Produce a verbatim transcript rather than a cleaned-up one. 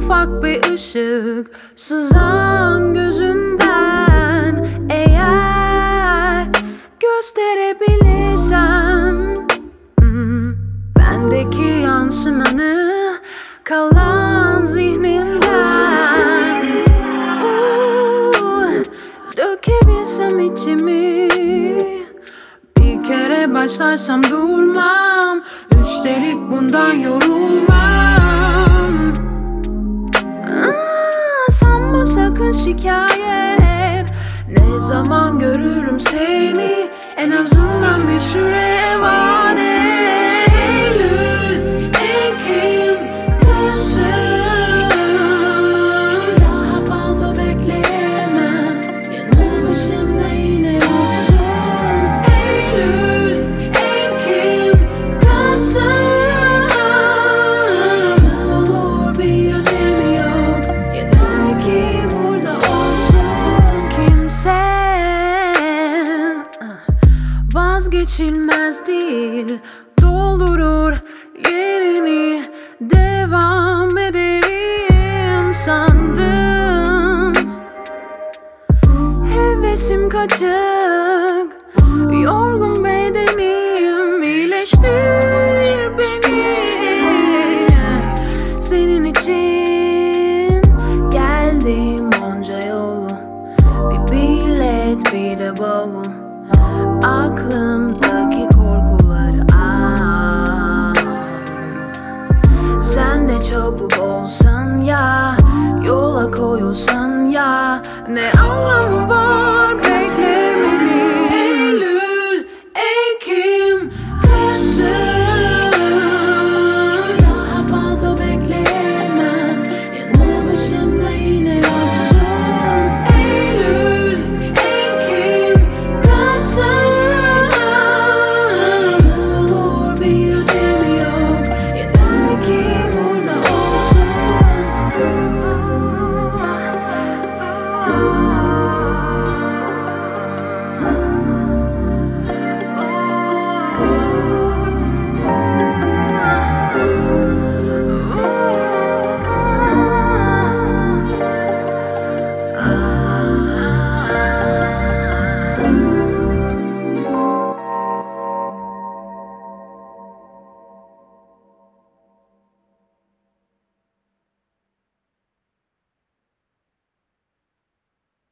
ufak bir ışık sızan gözünden, eğer gösterebilirsem hmm, bendeki yansımanı kalan zihnimden. uh, Dökebilsem içimi, bir kere başlarsam durmam, üstelik bundan yorulmam. Aa, sanma sakın şikayet, ne zaman görürüm seni, en azından bir süre vaat et. Eylül, Ekim, Kasım, daha fazla bekleyemem, yanı başımda yine yoksun. Eylül, Ekim, Kasım, nasıl olur bir önemi yok, yeter ki burada olsun. Kimse vazgeçilmez değil, doldurur yerini, devam ederim sandım. Hevesim kaçık, yorgun bedenim, iyileştir beni. Senin için geldim onca yolu, bir bilet bir de bavul, aklımdaki korkuları al. Sen de çabuk olsan ya, yola koyulsan ya, ne